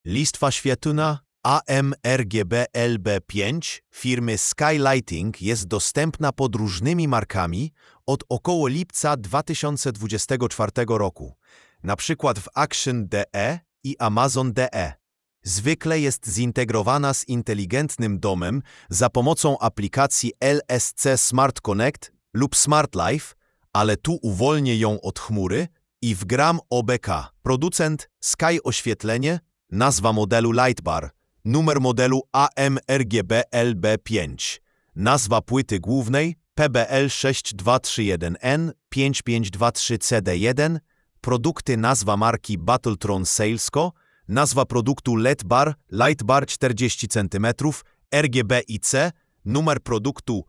Listwa świetlna AMRGB LB5 firmy Skylighting jest dostępna pod różnymi markami od około lipca 2024 roku, na przykład w Action.de i Amazon.de. Zwykle jest zintegrowana z inteligentnym domem za pomocą aplikacji LSC Smart Connect lub Smart Life, ale tu uwolnię ją od chmury i wgram OBK. Producent Sky Oświetlenie, nazwa modelu Lightbar, numer modelu AMRGB LB5, nazwa płyty głównej PBL 6231N 5523CD1, produkty nazwa marki Battletron Salesco, nazwa produktu LED-bar, Lightbar 40 cm, RGB-IC, numer produktu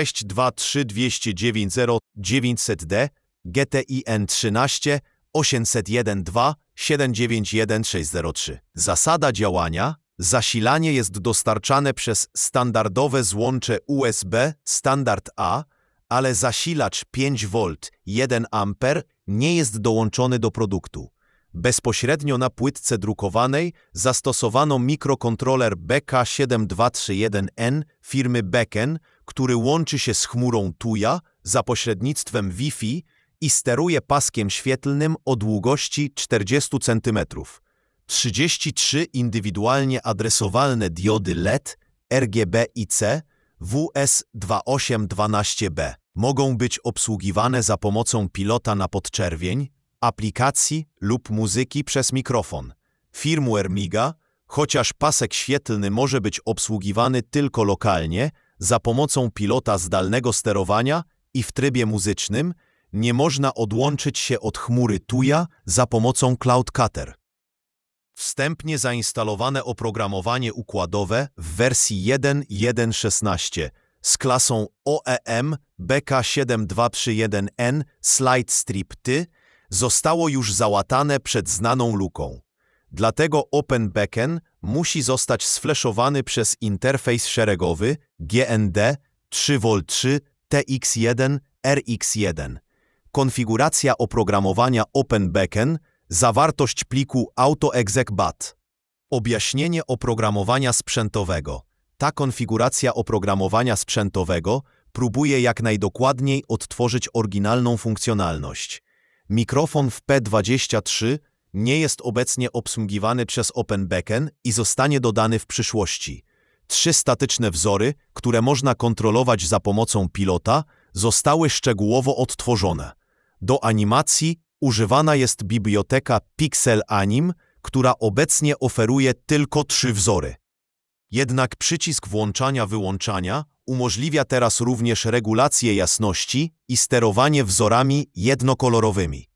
623290900D, GTIN 13 801.2 791603. Zasada działania: zasilanie jest dostarczane przez standardowe złącze USB standard A, ale zasilacz 5V 1 A nie jest dołączony do produktu. Bezpośrednio na płytce drukowanej zastosowano mikrokontroler BK7231N firmy Beacon, który łączy się z chmurą TUJA za pośrednictwem Wi-Fi i steruje paskiem świetlnym o długości 40 cm. 33 indywidualnie adresowalne diody LED RGB-IC WS2812B mogą być obsługiwane za pomocą pilota na podczerwień, aplikacji lub muzyki przez mikrofon. Firmware miga, chociaż pasek świetlny może być obsługiwany tylko lokalnie za pomocą pilota zdalnego sterowania i w trybie muzycznym, nie można odłączyć się od chmury TUJA za pomocą Cloudcutter. Wstępnie zainstalowane oprogramowanie układowe w wersji 1.1.16 z klasą OEM BK7231N Slide Strip Ty zostało już załatane przed znaną luką. Dlatego OpenBeacon musi zostać sfleszowany przez interfejs szeregowy GND 3V3 TX1 RX1. Konfiguracja oprogramowania OpenBeacon, zawartość pliku AutoExec.bat. Objaśnienie oprogramowania sprzętowego. Ta konfiguracja oprogramowania sprzętowego próbuje jak najdokładniej odtworzyć oryginalną funkcjonalność. Mikrofon w P23 nie jest obecnie obsługiwany przez OpenBeacon i zostanie dodany w przyszłości. 3 statyczne wzory, które można kontrolować za pomocą pilota, zostały szczegółowo odtworzone. Do animacji używana jest biblioteka Pixel Anim, która obecnie oferuje tylko 3 wzory. Jednak przycisk włączania-wyłączania umożliwia teraz również regulację jasności i sterowanie wzorami jednokolorowymi.